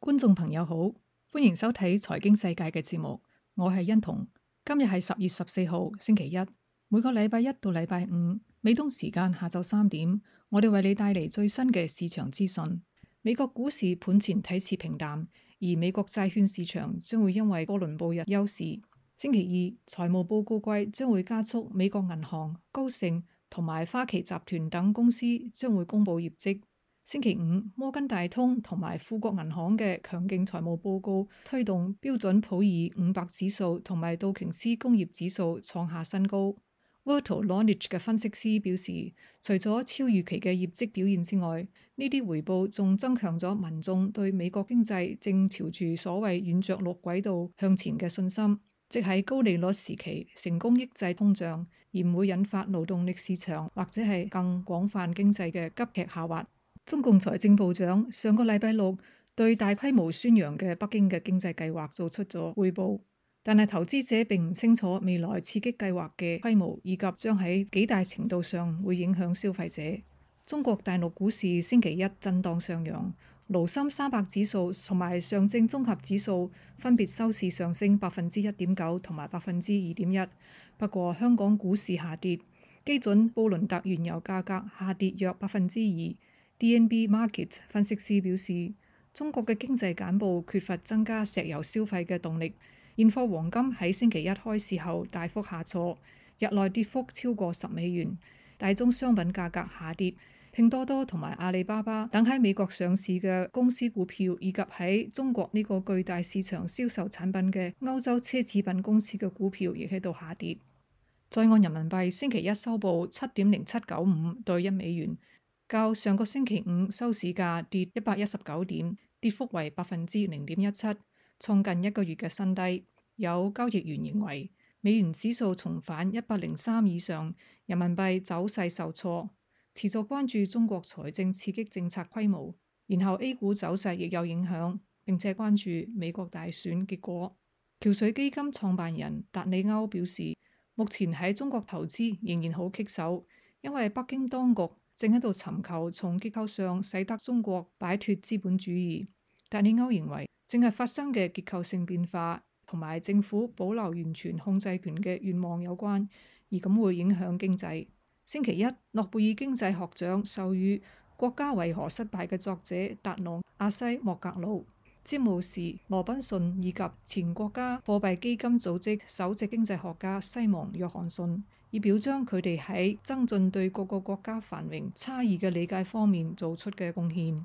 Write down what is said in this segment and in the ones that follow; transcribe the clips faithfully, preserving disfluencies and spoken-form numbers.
觀眾朋友好，歡迎收睇財經世界嘅節目，我係欣彤。今日係十月十四號星期一，每個禮拜一到禮拜五，美東時間下晝三點，我哋為你帶嚟最新嘅市場資訊。美國股市盤前睇似平淡，而美國債券市場將會因為哥倫布日休市。星期二財務報告季將會加速，美國銀行、高盛同埋花旗集團等公司將會公布業績。星期五，摩根大通同埋富國銀行嘅強勁財務報告推動標準普爾五百指數同埋道瓊斯工業指數創下新高。Virtual Knowledge 嘅分析師表示，除咗超預期嘅業績表現之外，呢啲回報仲增強咗民眾對美國經濟正朝住所謂軟着陸軌道向前嘅信心，即喺高利率時期成功抑制通脹，而唔會引發勞動力市場或者係更廣泛經濟嘅急劇下滑。中共財政部長上個禮拜六對大規模宣揚嘅北京嘅經濟計劃做出咗匯報，但係投資者並唔清楚未來刺激計劃嘅規模以及將喺幾大程度上會影響消費者。中國大陸股市星期一震盪上揚，滬深三百指數同埋上證綜合指數分別收市上升百分之一點九同埋百分之二點一。不過香港股市下跌，基準布倫特原油價格下跌約百分之二。D N B Market 分析師表示，中國嘅經濟簡報缺乏增加石油消費嘅動力。現貨黃金喺星期一開市後大幅下挫，日內跌幅超過十美元。大宗商品價格下跌，拼多多同埋阿里巴巴等喺美國上市嘅公司股票，以及喺中國呢個巨大市場銷售產品嘅歐洲奢侈品公司嘅股票亦喺度下跌。在岸人民幣星期一收報七點零七九五對一美元，較上個星期五收市價跌一百一十九點，跌幅為百分之零點一七，創近一個月嘅新低。有交易員認為，美元指數重返一百零三以上，人民幣走勢受挫，持續關注中國財政刺激政策規模。然後 A 股走勢亦有影響，並且關注美國大選結果。橋水基金創辦人達里歐表示，目前喺中國投資仍然好棘手，因為北京當局正喺度尋求從結構上使得中國擺脫資本主義。達里歐認為，正係發生嘅結構性變化同埋政府保留完全控制權嘅願望有關，而咁會影響經濟。星期一，諾貝爾經濟學獎授予《國家為何失敗》嘅作者達隆阿西莫格魯、詹姆士羅賓遜以及前國家貨幣基金組織首席經濟學家西蒙約翰遜，以表彰佢哋喺增進對各個國家繁榮差異嘅理解方面做出嘅貢獻。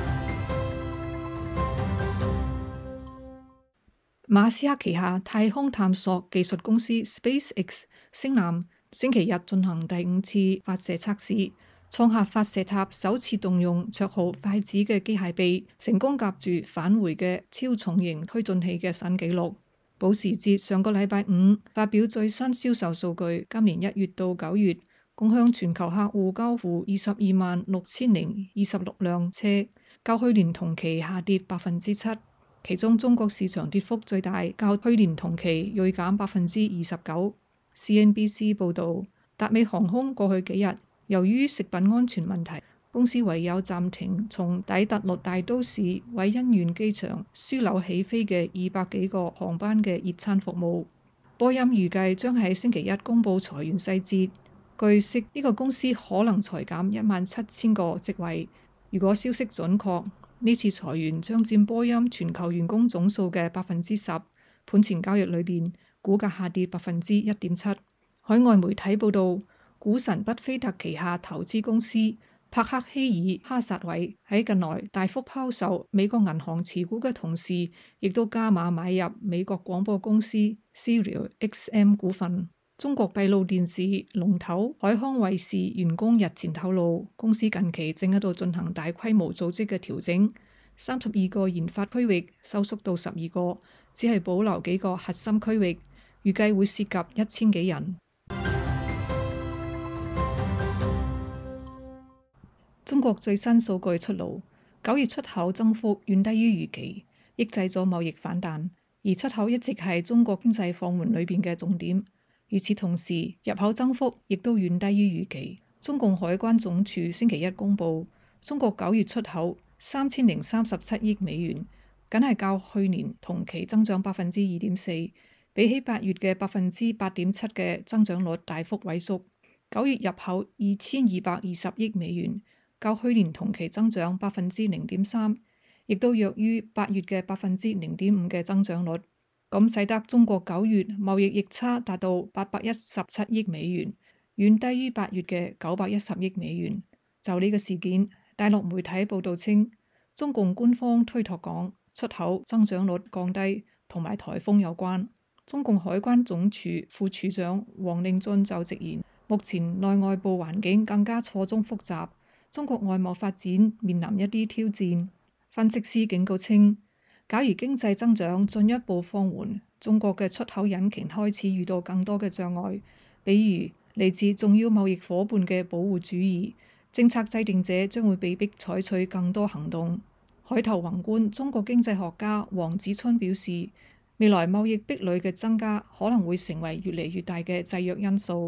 馬斯克旗下太空探索技術公司 SpaceX 星艦星期日進行第五次發射測試，創下發射塔首次動用綽號筷子嘅機械臂成功夾住返回嘅超重型推進器嘅新紀錄。保時捷上個禮拜五發表最新銷售數據，今年一月到九月共向全球客戶交付二十二萬六千零二十六輛車，較去年同期下跌百分之七。其中中國市場跌幅最大，較去年同期銳減百分之二十九。C N B C 報導，達美航空過去幾日由於食品安全問題，公司唯有暫停從底特律大都市韋恩縣機場樞紐起飛嘅二百幾個航班嘅熱餐服務。波音預計將喺星期一公佈裁員細節，據悉呢個公司可能裁減一萬七千個職位。如果消息準確，呢次裁員將佔波音全球員工總數嘅百分之十。盤前交易裏邊，股價下跌百分之一點七。海外媒體報道，股神畢菲特旗下投資公司帕克希爾哈薩韋喺近來大幅拋售美國銀行持股嘅同時，亦都加碼買入美國廣播公司 Sirius X M 股份。中國閉路電視龍頭海康衛視員工日前透露，公司近期正喺度進行大規模組織嘅調整，三十二個研發區域收縮到十二個，只係保留幾個核心區域，預計會涉及一千幾人。中國最新數據出爐，九月出口增幅遠低於預期，抑制咗貿易反彈，而出口一直係中國經濟放緩裏邊嘅重點。與此同時，入口增幅亦都遠低於預期。中共海關總署星期一公佈，中國九月出口三千零三十七億美元， 僅係較去年同期增長百分之二點四，比起八月嘅百分之八點七嘅增長率大幅萎縮。九月入口二千二百二十億美元，較去年同期增長百分之零點三，亦都弱於八月嘅百分之零點五嘅增長率。咁使得中國九月貿易逆差達到八百一十七億美元，遠低於八月嘅九百一十億美元。就呢個事件，大陸媒體報導稱，中共官方推託講出口增長率降低同埋颱風有關。中共海關總署副署長王令俊就直言，目前內外部環境更加錯綜複雜，中國外貿發展面臨一啲挑戰。分析師警告稱，假如經濟增長進一步放緩，中國嘅出口引擎開始遇到更多嘅障礙，比如嚟自重要貿易夥伴嘅保護主義，政策制定者將會被迫採取更多行動。海頭宏觀中國經濟學家黃子春表示，未來貿易壁壘嘅增加可能會成為越嚟越大嘅制約因素。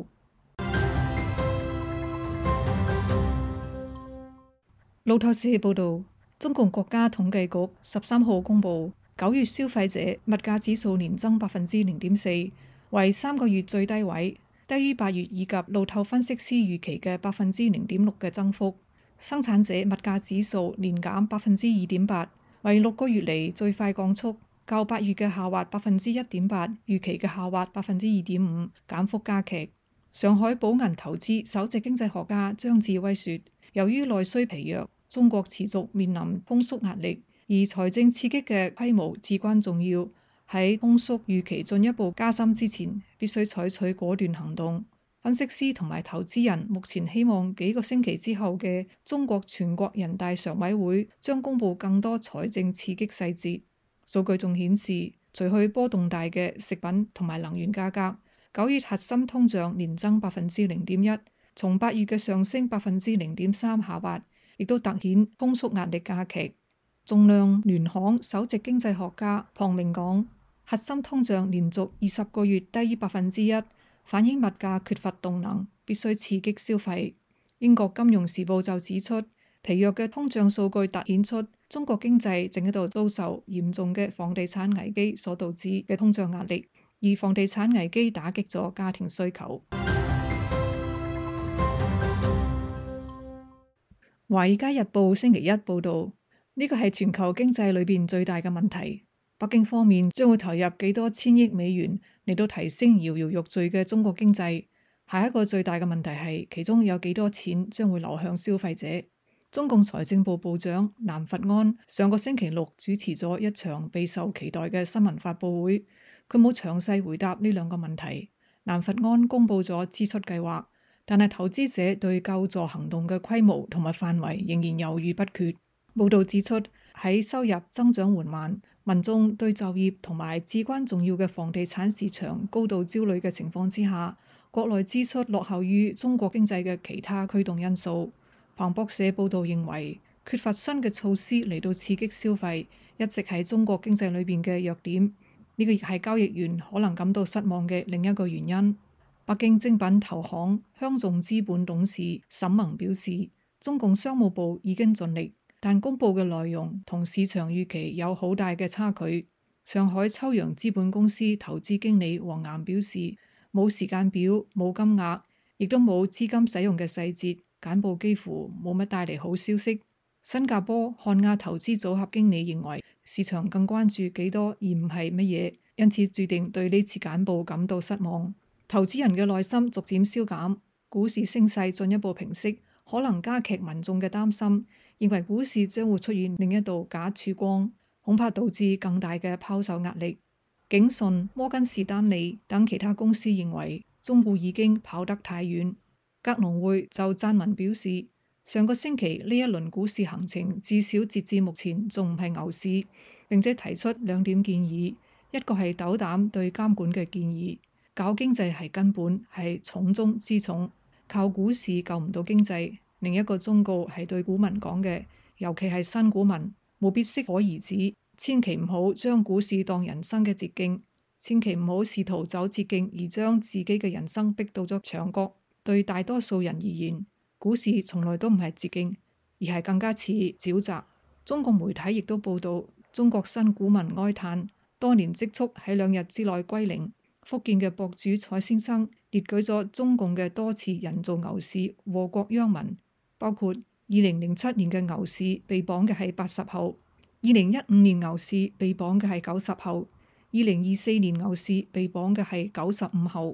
路透社報導，中共國家統計局十三號公佈九月消費者物價指數年增百分之零點四，為三個月最低位，低於八月以及路透分析師預期嘅百分之零點六嘅增幅。生產者物價指數年減百分之二點八，為六個月嚟最快降速，較八月嘅下滑百分之一點八，預期嘅下滑百分之二點五，減幅加劇。上海寶銀投資首席經濟學家張志威說，由於內需疲弱，中國持續面臨通縮壓力，而財政刺激嘅規模至關重要。喺通縮預期進一步加深之前，必須採取果斷行動。分析師同埋投資人目前希望幾個星期之後嘅中國全國人大常委會將公布更多財政刺激細節。數據仲顯示，除去波動大嘅食品同埋能源價格，九月核心通脹年增百分之零點一，從八月嘅上升百分之零點三下滑，亦都凸顯通縮壓力加劇。仲量聯行首席經濟學家龐明講，核心通脹連續二十個月低於百分之一，反映物價缺乏動能，必須刺激消費。英國金融時報就指出，疲弱嘅通脹數據凸顯出中國經濟正喺度遭受嚴重嘅房地產危機所導致嘅通脹壓力，而房地產危機打擊咗家庭需求。《華爾街日報》星期一報導，呢個係全球經濟裏邊最大嘅問題。北京方面將會投入幾多千億美元嚟到提升搖搖欲墜嘅中國經濟。下一個最大嘅問題係，其中有幾多錢將會流向消費者。中共財政部部長南佛安上個星期六主持咗一場備受期待嘅新聞發佈會，佢冇詳細回答呢兩個問題。南佛安公佈咗支出計劃，但係投資者對救助行動嘅規模同埋範圍仍然猶豫不決。報道指出，喺收入增長緩慢、民眾對就業同埋至關重要嘅房地產市場高度焦慮嘅情況之下，國內支出落後於中國經濟嘅其他驅動因素。彭博社報道認為，缺乏新嘅措施嚟到刺激消費，一直係中國經濟裏邊嘅弱點。呢個亦係交易員可能感到失望嘅另一個原因。北京精品投行香眾資本董事沈萌表示，中共商務部已經盡力，但公佈嘅內容同市場預期有好大嘅差距。上海秋陽資本公司投資經理黃岩表示，冇時間表、冇金額，亦都冇資金使用嘅細節。簡報幾乎冇乜帶嚟好消息。新加坡漢亞投資組合經理認為，市場更關注幾多而唔係乜嘢，因此注定對呢次簡報感到失望。投資人嘅耐心逐漸消減，股市升勢進一步平息，可能加劇民眾嘅擔心，認為股市將會出現另一道假曙光，恐怕導致更大嘅拋售壓力。景順、摩根士丹利等其他公司認為，中股已經跑得太遠。格隆匯就撰文表示，上個星期呢一輪股市行情至少截至目前仲唔係牛市，並且提出兩點建議，一個係斗膽對監管嘅建議，搞經濟係根本，係重中之重，靠股市救唔到經濟。另一個忠告係對股民講嘅，尤其係新股民，務必適可而止，千祈唔好將股市當人生嘅捷徑，千祈唔好試圖走捷徑而將自己嘅人生逼到咗牆角。對大多數人而言，股市從來都唔係捷徑，而係更加似沼澤。中國媒體亦都報道， 中國新股民哀嘆多年積蓄喺兩日之內歸零。福建嘅博主蔡先生列舉咗中共嘅多次人造牛市禍國殃民，包括二零零七年嘅牛市被綁嘅係八十後，二零一五年牛市被綁嘅係九十後，二零二四年牛市被綁嘅係九十五後。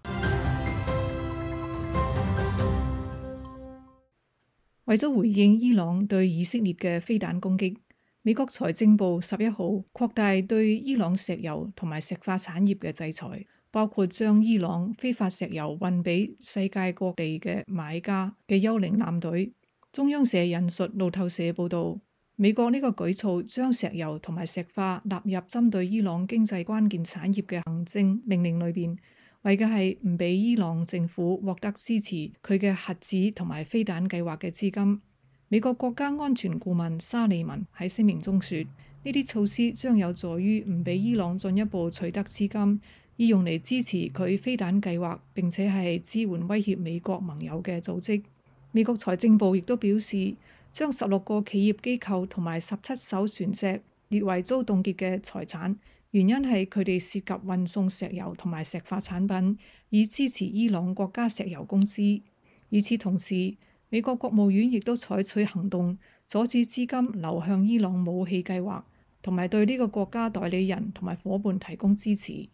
為咗回應伊朗對以色列嘅飛彈攻擊，美國財政部十一號擴大對伊朗石油同埋石化產業嘅制裁，包括將伊朗非法石油運俾世界各地嘅買家嘅幽靈艦隊。中央社引述路透社報道，美國呢個舉措將石油同埋石化納入針對伊朗經濟關鍵產業嘅行政命令裏邊，為嘅係唔俾伊朗政府獲得支持佢嘅核子同埋飛彈計劃嘅資金。美國國家安全顧問沙利文喺聲明中說，呢啲措施將有助於唔俾伊朗進一步取得資金，以用嚟支持佢飛彈計劃，並且係支援威脅美國盟友嘅組織。美國財政部亦都表示，將十六個企業機構同埋十七艘船隻列為遭凍結嘅財產。原因係佢哋涉及運送石油同埋石化產品，以支持伊朗國家石油公司。與此同時，美國國務院亦都採取行動，阻止資金流向伊朗武器計劃，同埋對呢個國家代理人同埋夥伴提供支持。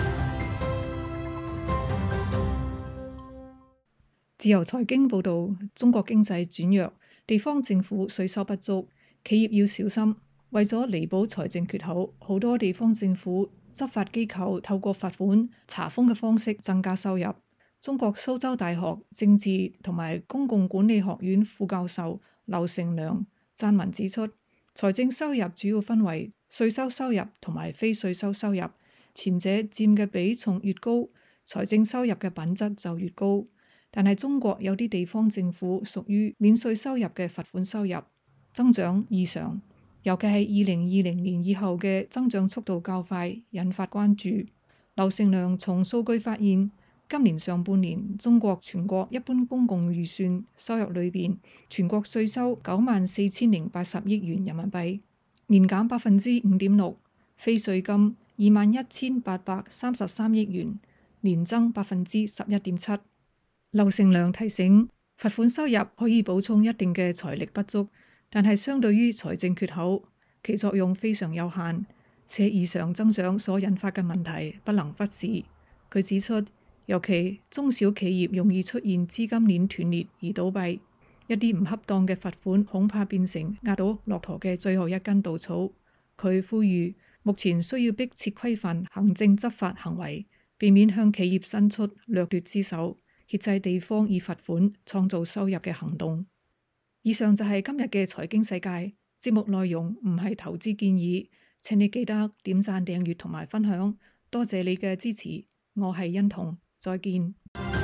自由財經報導，中國經濟轉弱，地方政府稅收不足，企業要小心。為咗彌補財政缺口，好多地方政府執法機構透過罰款、查封嘅方式增加收入。中國蘇州大學政治同埋公共管理學院副教授劉成良撰文指出，財政收入主要分為稅收收入同埋非稅收收入，前者佔嘅比重越高，財政收入嘅品質就越高。但係中國有啲地方政府屬於免稅收入嘅罰款收入，增長異常。尤其係二零二零年以後嘅增長速度較快，引發關注。劉成良從數據發現，今年上半年中國全國一般公共預算收入裏邊，全國稅收九萬四千零八十億元人民幣，年減百分之五點六；非稅金二萬一千八百三十三億元，年增百分之十一點七。劉成良提醒，罰款收入可以補充一定嘅財力不足，但係相對於財政缺口，其作用非常有限，且異常增長所引發嘅問題不能忽視。佢指出，尤其中小企業容易出現資金鏈斷裂而倒閉，一啲唔恰當嘅罰款恐怕變成壓倒駱駝嘅最後一根稻草。佢呼籲，目前需要迫切規範行政執法行為，避免向企業伸出掠奪之手，遏制地方以罰款創造收入嘅行動。以上就係今日嘅財經世界，節目內容唔係投資建議，請你記得點讚、訂閱同埋分享，多謝你嘅支持。我係欣彤，再見。